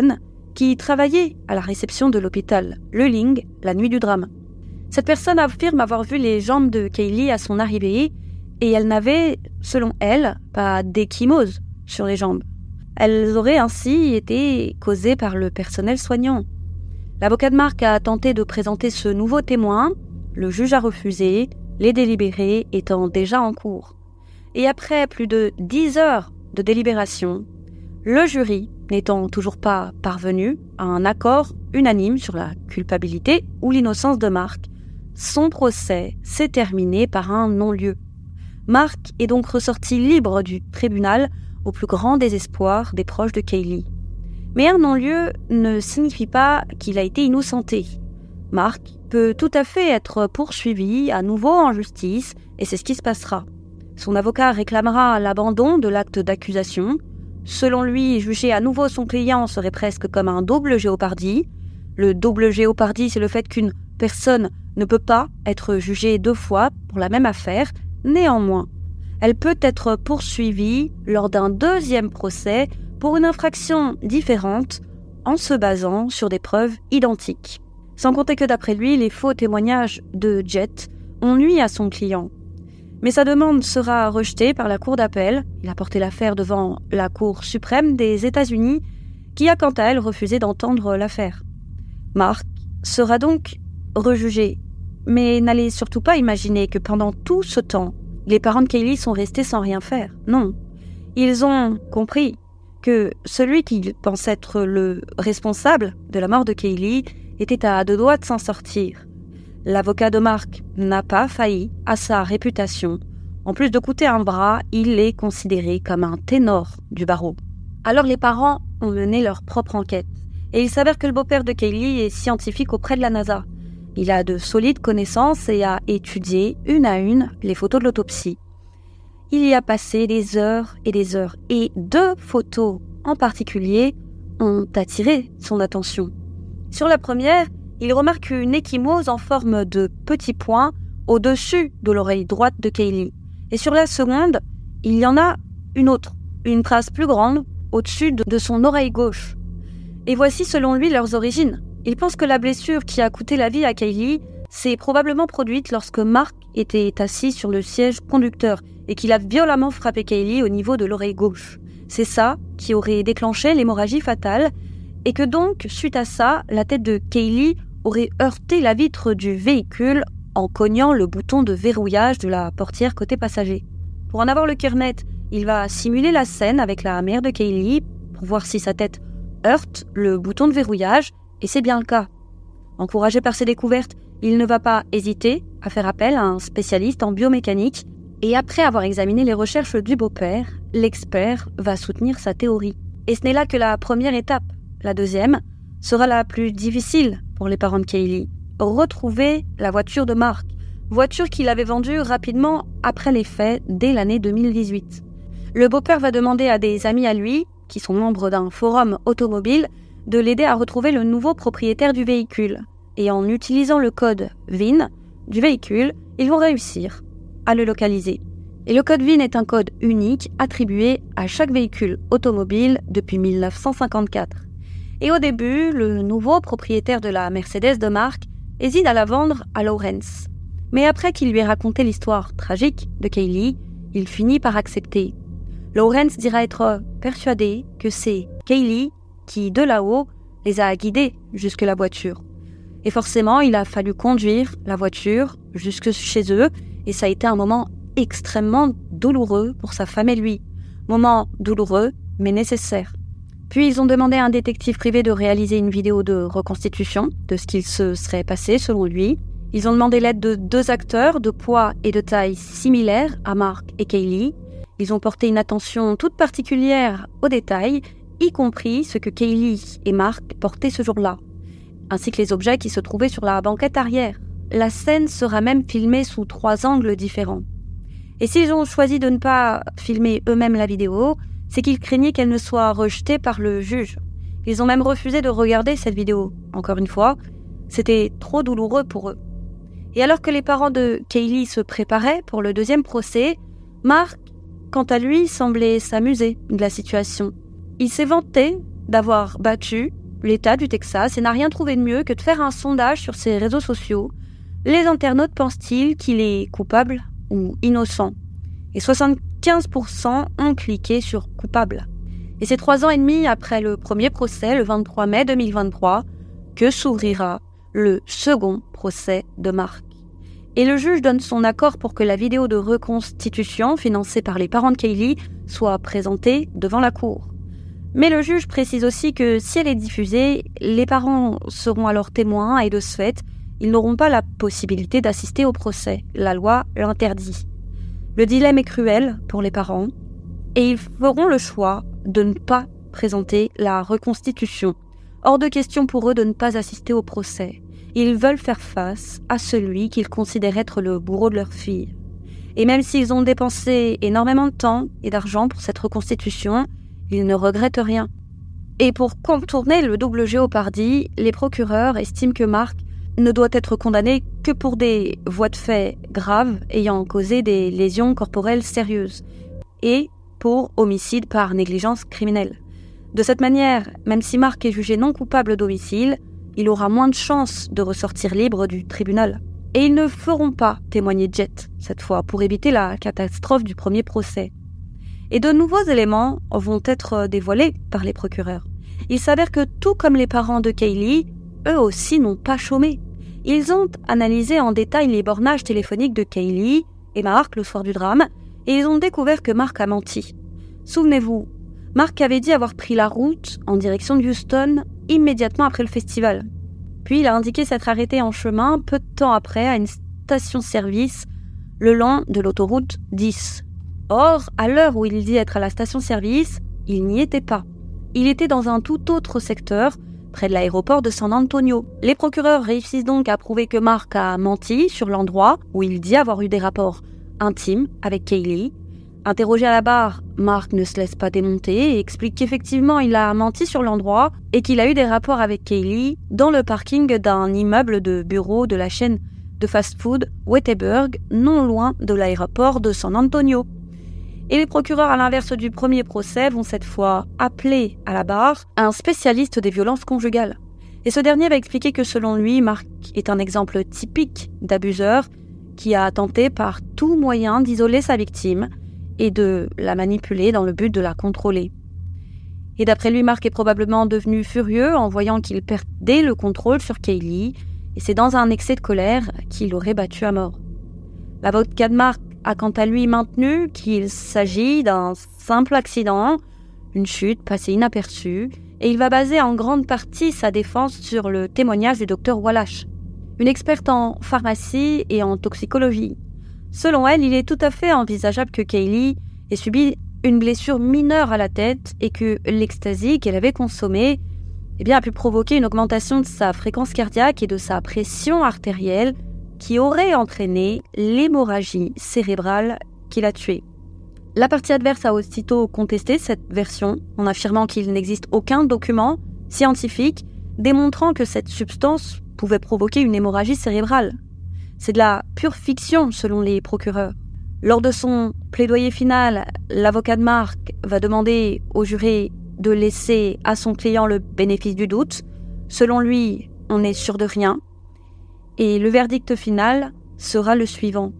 qui travaillait à la réception de l'hôpital Luling la nuit du drame. Cette personne affirme avoir vu les jambes de Kaylee à son arrivée et elle n'avait, selon elle, pas d'échymose sur les jambes. Elles auraient ainsi été causées par le personnel soignant. L'avocat de Mark a tenté de présenter ce nouveau témoin, le juge a refusé, les délibérés étant déjà en cours. Et après plus de dix heures de délibération, le jury n'étant toujours pas parvenu à un accord unanime sur la culpabilité ou l'innocence de Mark, son procès s'est terminé par un non-lieu. Mark est donc ressorti libre du tribunal au plus grand désespoir des proches de Kaylee. Mais un non-lieu ne signifie pas qu'il a été innocenté. Mark peut tout à fait être poursuivi à nouveau en justice et c'est ce qui se passera. Son avocat réclamera l'abandon de l'acte d'accusation. Selon lui, juger à nouveau son client serait presque comme un double Jeopardy. Le double Jeopardy, c'est le fait qu'une personne ne peut pas être jugée deux fois pour la même affaire. Néanmoins, elle peut être poursuivie lors d'un deuxième procès pour une infraction différente en se basant sur des preuves identiques. Sans compter que d'après lui, les faux témoignages de Jet ont nui à son client. Mais sa demande sera rejetée par la Cour d'appel. Il a porté l'affaire devant la Cour suprême des États-Unis, qui a quant à elle refusé d'entendre l'affaire. Mark sera donc rejugé. Mais n'allez surtout pas imaginer que pendant tout ce temps, les parents de Kaylee sont restés sans rien faire. Non. Ils ont compris que celui qu'ils pensent être le responsable de la mort de Kaylee était à deux doigts de s'en sortir. L'avocat de Mark n'a pas failli à sa réputation. En plus de coûter un bras, il est considéré comme un ténor du barreau. Alors les parents ont mené leur propre enquête. Et il s'avère que le beau-père de Kaylee est scientifique auprès de la NASA. Il a de solides connaissances et a étudié une à une les photos de l'autopsie. Il y a passé des heures et des heures. Et deux photos en particulier ont attiré son attention. Sur la première, il remarque une échymose en forme de petit point au-dessus de l'oreille droite de Kaylee. Et sur la seconde, il y en a une autre, une trace plus grande au-dessus de son oreille gauche. Et voici selon lui leurs origines. Il pense que la blessure qui a coûté la vie à Kaylee s'est probablement produite lorsque Mark était assis sur le siège conducteur et qu'il a violemment frappé Kaylee au niveau de l'oreille gauche. C'est ça qui aurait déclenché l'hémorragie fatale et que donc, suite à ça, la tête de Kaylee aurait heurté la vitre du véhicule en cognant le bouton de verrouillage de la portière côté passager. Pour en avoir le cœur net, il va simuler la scène avec la mère de Kaylee pour voir si sa tête heurte le bouton de verrouillage, et c'est bien le cas. Encouragé par ses découvertes, il ne va pas hésiter à faire appel à un spécialiste en biomécanique, et après avoir examiné les recherches du beau-père, l'expert va soutenir sa théorie. Et ce n'est là que la première étape. La deuxième sera la plus difficile pour les parents de Kaylee. Retrouver la voiture de Mark, voiture qu'il avait vendue rapidement après les faits dès l'année deux mille dix-huit. Le beau-père va demander à des amis à lui, qui sont membres d'un forum automobile, de l'aider à retrouver le nouveau propriétaire du véhicule. Et en utilisant le code V I N du véhicule, ils vont réussir à le localiser. Et le code V I N est un code unique attribué à chaque véhicule automobile depuis mille neuf cent cinquante-quatre. Et au début, le nouveau propriétaire de la Mercedes de Mark hésite à la vendre à Lawrence. Mais après qu'il lui ait raconté l'histoire tragique de Kaylee, il finit par accepter. Lawrence dira être persuadé que c'est Kaylee qui, de là-haut, les a guidés jusque la voiture. Et forcément, il a fallu conduire la voiture jusque chez eux, et ça a été un moment extrêmement douloureux pour sa femme et lui. Moment douloureux, mais nécessaire. Puis ils ont demandé à un détective privé de réaliser une vidéo de reconstitution de ce qu'il se serait passé selon lui. Ils ont demandé l'aide de deux acteurs de poids et de taille similaires à Mark et Kaylee. Ils ont porté une attention toute particulière aux détails, y compris ce que Kaylee et Mark portaient ce jour-là, ainsi que les objets qui se trouvaient sur la banquette arrière. La scène sera même filmée sous trois angles différents. Et s'ils ont choisi de ne pas filmer eux-mêmes la vidéo, c'est qu'ils craignaient qu'elle ne soit rejetée par le juge. Ils ont même refusé de regarder cette vidéo. Encore une fois, c'était trop douloureux pour eux. Et alors que les parents de Kaylee se préparaient pour le deuxième procès, Mark, quant à lui, semblait s'amuser de la situation. Il s'est vanté d'avoir battu l'État du Texas et n'a rien trouvé de mieux que de faire un sondage sur ses réseaux sociaux. Les internautes pensent-ils qu'il est coupable ou innocent? Et soixante-quinze pour cent ont cliqué sur « coupable ». Et c'est trois ans et demi après le premier procès, le vingt-trois mai deux mille vingt-trois, que s'ouvrira le second procès de Mark. Et le juge donne son accord pour que la vidéo de reconstitution financée par les parents de Kaylee soit présentée devant la cour. Mais le juge précise aussi que si elle est diffusée, les parents seront alors témoins et de ce fait, ils n'auront pas la possibilité d'assister au procès. La loi l'interdit. Le dilemme est cruel pour les parents et ils feront le choix de ne pas présenter la reconstitution. Hors de question pour eux de ne pas assister au procès. Ils veulent faire face à celui qu'ils considèrent être le bourreau de leur fille. Et même s'ils ont dépensé énormément de temps et d'argent pour cette reconstitution, ils ne regrettent rien. Et pour contourner le double Jeopardy, les procureurs estiment que Mark ne doit être condamné que pour des voies de fait graves ayant causé des lésions corporelles sérieuses et pour homicide par négligence criminelle. De cette manière, même si Mark est jugé non coupable d'homicide, il aura moins de chances de ressortir libre du tribunal. Et ils ne feront pas témoigner Jet, cette fois, pour éviter la catastrophe du premier procès. Et de nouveaux éléments vont être dévoilés par les procureurs. Il s'avère que tout comme les parents de Kaylee, eux aussi n'ont pas chômé. Ils ont analysé en détail les bornages téléphoniques de Kaylee et Mark le soir du drame, et ils ont découvert que Mark a menti. Souvenez-vous, Mark avait dit avoir pris la route en direction de Houston immédiatement après le festival. Puis il a indiqué s'être arrêté en chemin peu de temps après à une station-service le long de l'autoroute dix. Or, à l'heure où il dit être à la station-service, il n'y était pas. Il était dans un tout autre secteur, près de l'aéroport de San Antonio. Les procureurs réussissent donc à prouver que Mark a menti sur l'endroit où il dit avoir eu des rapports intimes avec Kaylee. Interrogé à la barre, Mark ne se laisse pas démonter et explique qu'effectivement il a menti sur l'endroit et qu'il a eu des rapports avec Kaylee dans le parking d'un immeuble de bureaux de la chaîne de fast-food Whataburger, non loin de l'aéroport de San Antonio. Et les procureurs, à l'inverse du premier procès, vont cette fois appeler à la barre un spécialiste des violences conjugales. Et ce dernier va expliquer que selon lui, Mark est un exemple typique d'abuseur qui a tenté par tout moyen d'isoler sa victime et de la manipuler dans le but de la contrôler. Et d'après lui, Mark est probablement devenu furieux en voyant qu'il perdait le contrôle sur Kaylee, et c'est dans un excès de colère qu'il l'aurait battu à mort. L'avocat de Mark a quant à lui maintenu qu'il s'agit d'un simple accident, une chute passée inaperçue, et il va baser en grande partie sa défense sur le témoignage du docteur Wallace, une experte en pharmacie et en toxicologie. Selon elle, il est tout à fait envisageable que Kaylee ait subi une blessure mineure à la tête et que l'ecstasy qu'elle avait consommée eh bien, a pu provoquer une augmentation de sa fréquence cardiaque et de sa pression artérielle qui aurait entraîné l'hémorragie cérébrale qui l'a tuée. La partie adverse a aussitôt contesté cette version en affirmant qu'il n'existe aucun document scientifique démontrant que cette substance pouvait provoquer une hémorragie cérébrale. C'est de la pure fiction selon les procureurs. Lors de son plaidoyer final, l'avocat de Mark va demander au juré de laisser à son client le bénéfice du doute. Selon lui, on n'est sûr de rien. Et le verdict final sera le suivant.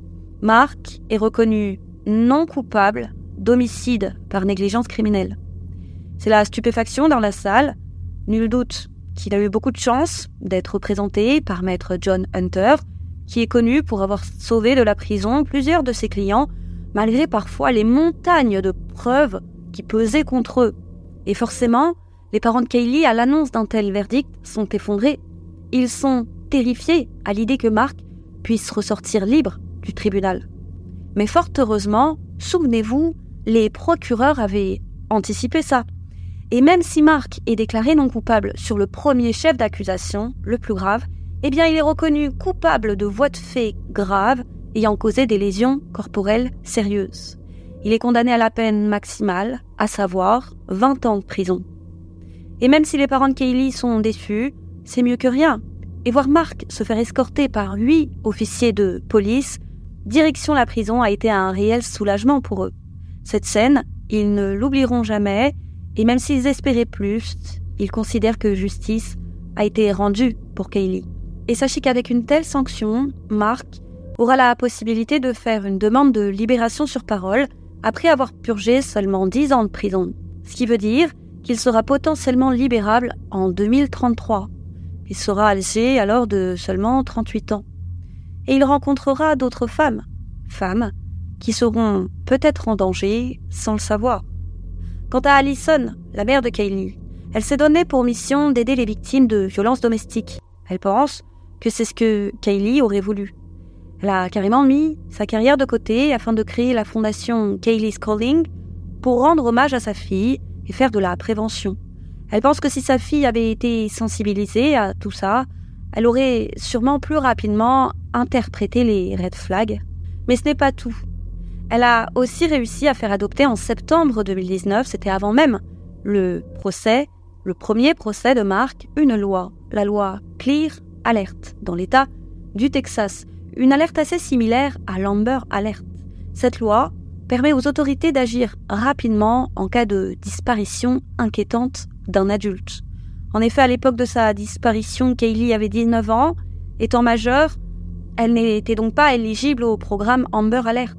Mark est reconnu non coupable d'homicide par négligence criminelle. C'est la stupéfaction dans la salle. Nul doute qu'il a eu beaucoup de chance d'être représenté par maître John Hunter, qui est connu pour avoir sauvé de la prison plusieurs de ses clients, malgré parfois les montagnes de preuves qui pesaient contre eux. Et forcément, les parents de Kaylee, à l'annonce d'un tel verdict, sont effondrés. Ils sont terrifiés à l'idée que Mark puisse ressortir libre du tribunal. Mais fort heureusement, souvenez-vous, les procureurs avaient anticipé ça. Et même si Mark est déclaré non coupable sur le premier chef d'accusation, le plus grave, eh bien il est reconnu coupable de voies de fait graves ayant causé des lésions corporelles sérieuses. Il est condamné à la peine maximale, à savoir vingt ans de prison. Et même si les parents de Kaylee sont déçus, c'est mieux que rien. Et voir Mark se faire escorter par huit officiers de police, direction la prison, a été un réel soulagement pour eux. Cette scène, ils ne l'oublieront jamais, et même s'ils espéraient plus, il considère que justice a été rendue pour Kaylee. Et sachez qu'avec une telle sanction, Mark aura la possibilité de faire une demande de libération sur parole après avoir purgé seulement dix ans de prison. Ce qui veut dire qu'il sera potentiellement libérable en deux mille trente-trois. Il sera âgé alors de seulement trente-huit ans. Et il rencontrera d'autres femmes, femmes qui seront peut-être en danger sans le savoir. Quant à Allison, la mère de Kaylee, elle s'est donnée pour mission d'aider les victimes de violences domestiques. Elle pense que c'est ce que Kaylee aurait voulu. Elle a carrément mis sa carrière de côté afin de créer la fondation Kaylee's Calling pour rendre hommage à sa fille et faire de la prévention. Elle pense que si sa fille avait été sensibilisée à tout ça, elle aurait sûrement plus rapidement interprété les red flags. Mais ce n'est pas tout. Elle a aussi réussi à faire adopter en septembre deux mille dix-neuf, c'était avant même le procès, le premier procès de Mark, une loi, la loi Clear Alert, dans l'État du Texas. Une alerte assez similaire à l'Amber Alert. Cette loi permet aux autorités d'agir rapidement en cas de disparition inquiétante d'un adulte. En effet, à l'époque de sa disparition, Kaylee avait dix-neuf ans. Étant majeure, elle n'était donc pas éligible au programme Amber Alert.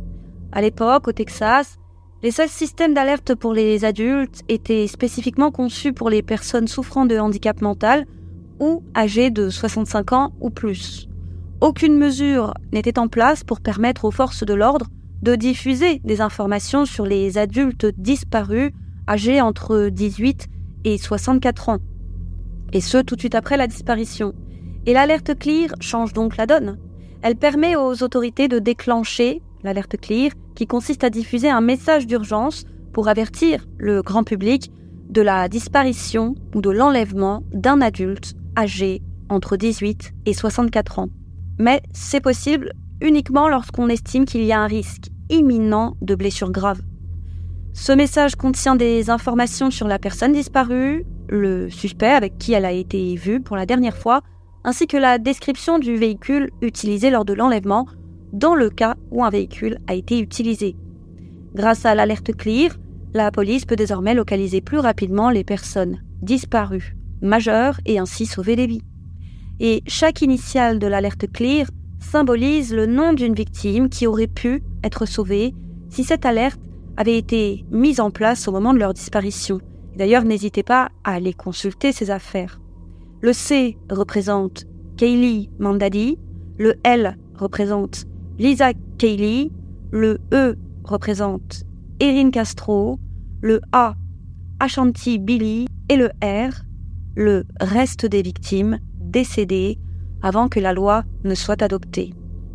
À l'époque, au Texas, les seuls systèmes d'alerte pour les adultes étaient spécifiquement conçus pour les personnes souffrant de handicap mental ou âgées de soixante-cinq ans ou plus. Aucune mesure n'était en place pour permettre aux forces de l'ordre de diffuser des informations sur les adultes disparus âgés entre dix-huit et soixante-quatre ans. Et ce, tout de suite après la disparition. Et l'alerte Clear change donc la donne. Elle permet aux autorités de déclencher l'alerte Clear, qui consiste à diffuser un message d'urgence pour avertir le grand public de la disparition ou de l'enlèvement d'un adulte âgé entre dix-huit et soixante-quatre ans. Mais c'est possible uniquement lorsqu'on estime qu'il y a un risque imminent de blessure grave. Ce message contient des informations sur la personne disparue, le suspect avec qui elle a été vue pour la dernière fois, ainsi que la description du véhicule utilisé lors de l'enlèvement, dans le cas où un véhicule a été utilisé. Grâce à l'alerte Clear, la police peut désormais localiser plus rapidement les personnes disparues, majeures, et ainsi sauver des vies. Et chaque initiale de l'alerte Clear symbolise le nom d'une victime qui aurait pu être sauvée si cette alerte avait été mise en place au moment de leur disparition. Et d'ailleurs, n'hésitez pas à aller consulter ces affaires. Le C représente Kaylee Mandadi, le L représente Lisa Kaylee, le E représente Erin Castro, le A Ashanti Billy et le R, le reste des victimes décédées avant que la loi ne soit adoptée.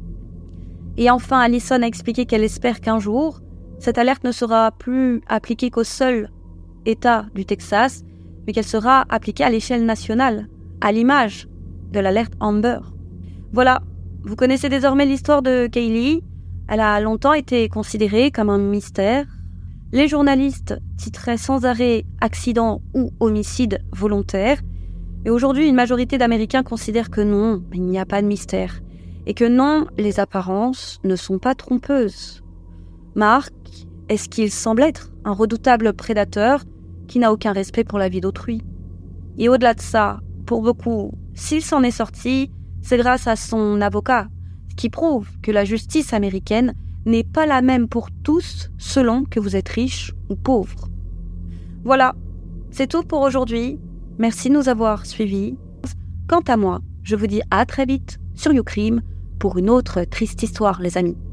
Et enfin, Allison a expliqué qu'elle espère qu'un jour, cette alerte ne sera plus appliquée qu'au seul État du Texas, mais qu'elle sera appliquée à l'échelle nationale, à l'image de l'alerte Amber. Voilà, vous connaissez désormais l'histoire de Kaylee. Elle a longtemps été considérée comme un mystère. Les journalistes titraient sans arrêt « accident » ou « homicide volontaire ». Et aujourd'hui, une majorité d'Américains considèrent que non, il n'y a pas de mystère. Et que non, les apparences ne sont pas trompeuses. Mark, est-ce qu'il semble être un redoutable prédateur qui n'a aucun respect pour la vie d'autrui? Et au-delà de ça, pour beaucoup, s'il s'en est sorti, c'est grâce à son avocat, ce qui prouve que la justice américaine n'est pas la même pour tous selon que vous êtes riche ou pauvre. Voilà, c'est tout pour aujourd'hui. Merci de nous avoir suivis. Quant à moi, je vous dis à très vite sur YouCrime pour une autre triste histoire, les amis.